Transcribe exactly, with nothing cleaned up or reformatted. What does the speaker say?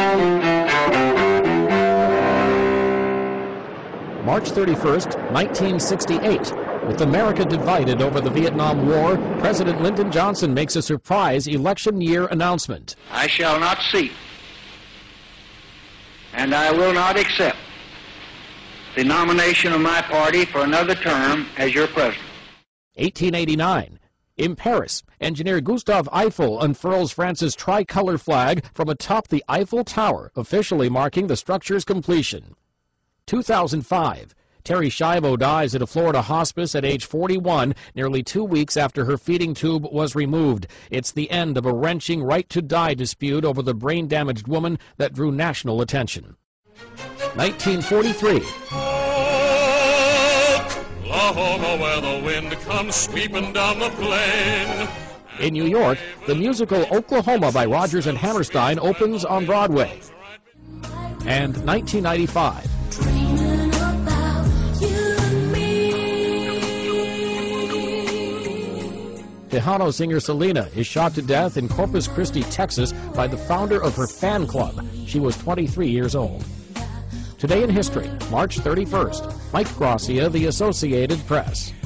March thirty-first, nineteen sixty-eight. With America divided over the Vietnam War, President Lyndon Johnson makes a surprise election year announcement. I shall not seek, and I will not accept the nomination of my party for another term as your president. eighteen eighty-nine. In Paris, engineer Gustave Eiffel unfurls France's tricolor flag from atop the Eiffel Tower, officially marking the structure's completion. two thousand five. Terri Schiavo dies at a Florida hospice at age forty-one, nearly two weeks after her feeding tube was removed. It's the end of a wrenching right-to-die dispute over the brain-damaged woman that drew national attention. nineteen forty-three. Oklahoma, where the wind comes sweeping down the plain. In New York, the musical Oklahoma by Rodgers and Hammerstein opens on Broadway. And nineteen ninety-five. Tejano singer Selena is shot to death in Corpus Christi, Texas, by the founder of her fan club. She was twenty-three years old. Today in history, March thirty-first. Mike Gracia, The Associated Press.